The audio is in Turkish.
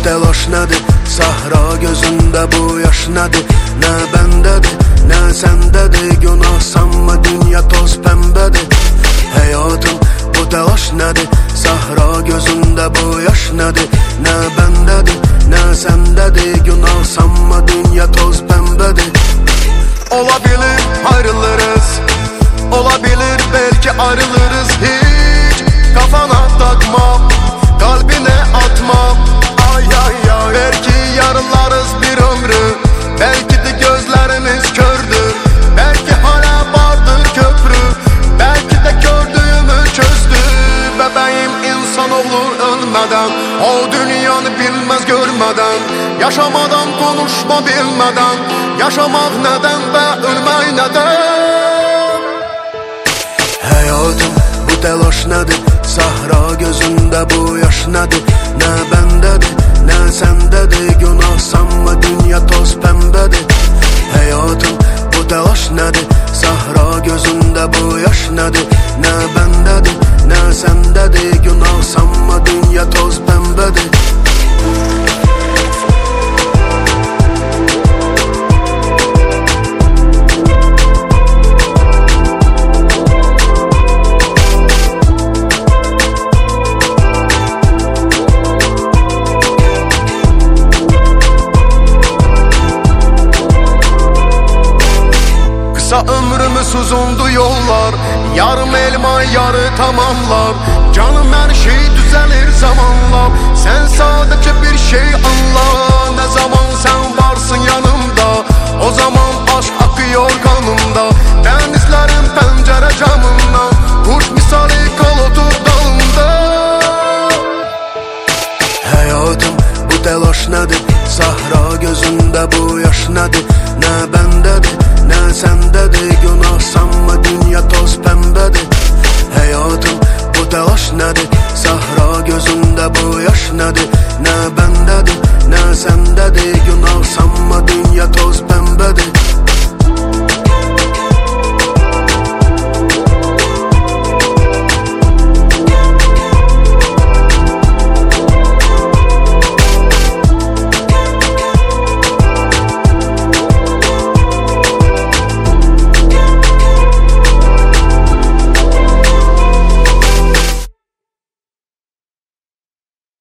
telaş nədir? Sahra gözündə bu yaş nədir? Nə bəndədir, nə səndədir? Günah sanma, dünya toz pəmbədir. Həyatım, bu telaş nədir? Sahra gözündə bu yaş nədir? Nə bəndədir, nə səndədir? Günah sanma, dünya toz pəmbədir. Olabilir ayrılırız, olabilir belki ayrılırız. Hiç kafana takma, kalbine atma. Ay ay ay, belki yarınlarız bir ömrü, belki de gözlerimiz kördür, belki hala vardır köprü, belki de gördüğümü çözdü. Bebeğim, insanoğlu ölmeden, o dünyanı bilmez görmeden, yaşamadan konuşma bilmeden, yaşamak neden ve ölmek neden? Hayatım, bu telaş nedir? Sahra gözünde bu yaş nedir? Ne bendedir, ne sendedir? Günah sanma, dünya toz pembedir. Hayatım, bu telaş nedir? Sahra gözünde bu yaş nedir? Ne bendedir, ne sendedir? Günah sanma, dünya toz pembedir. Kısa ömrümüz uzundu yollar, yarım elma yarı tamamlar. Canım, her şey düzelir zamanla, sen sadece bir şey anla. Ne zaman sen varsın yanımda, o zaman aşk akıyor kanımda.